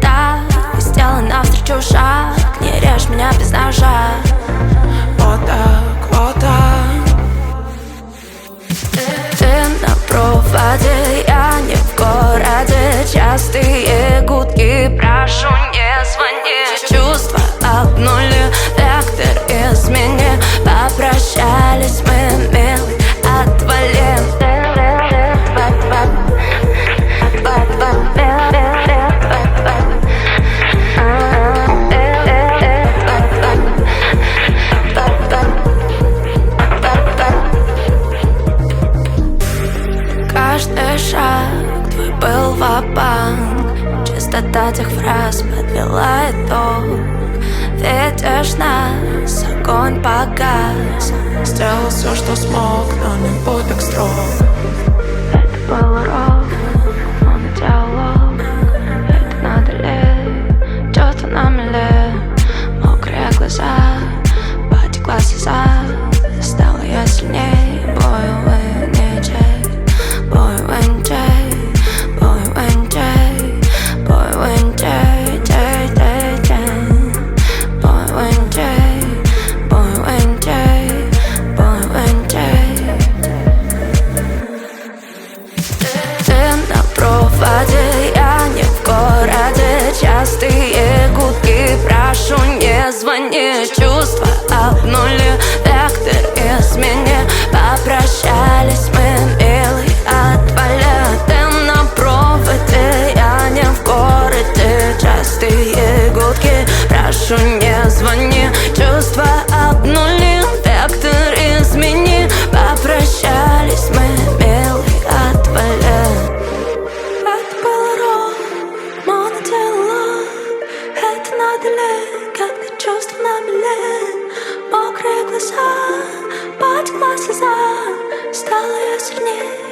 так, и сделай навстречу шаг. Не режь меня без ножа. Вот так, вот так. Ты на проводе, я не в городе. Частые гудки, прошу, не звони. Чувства обнули, вектор измени. Попрощались мы, милый, отвали. Каждый шаг твой был ва-банк. Чистота тех фраз подвела итог. Видишь нас, огонь погас. Сделал все, что смог, но не будь так строг. Это был урок, но не диалог. Это надо ли, чувства на мели. Мокрые глаза, потекла слеза. Стала я сильней, бою выничай. Boy, when Jay, boy, when Jay, boy, when Jay, Jay, Jay, Jay. Boy, when Jay, boy, when Jay, boy, when Jay. Ты на проводе, я не в городе. Частые гудки, прошу, не звони. Чувства обнули, вектор измени. Попрощались мы, милый, отвали. Ты на проводе, я не в городе. Частые гудки, прошу, не звони. Чувства обнули, вектор измени. Попрощались мы, милый, отвали. Это был урок, но не диалог. Это надо ли, когда чувства на мели. Мокрые глаза, потекла слеза. Стала я сильнее.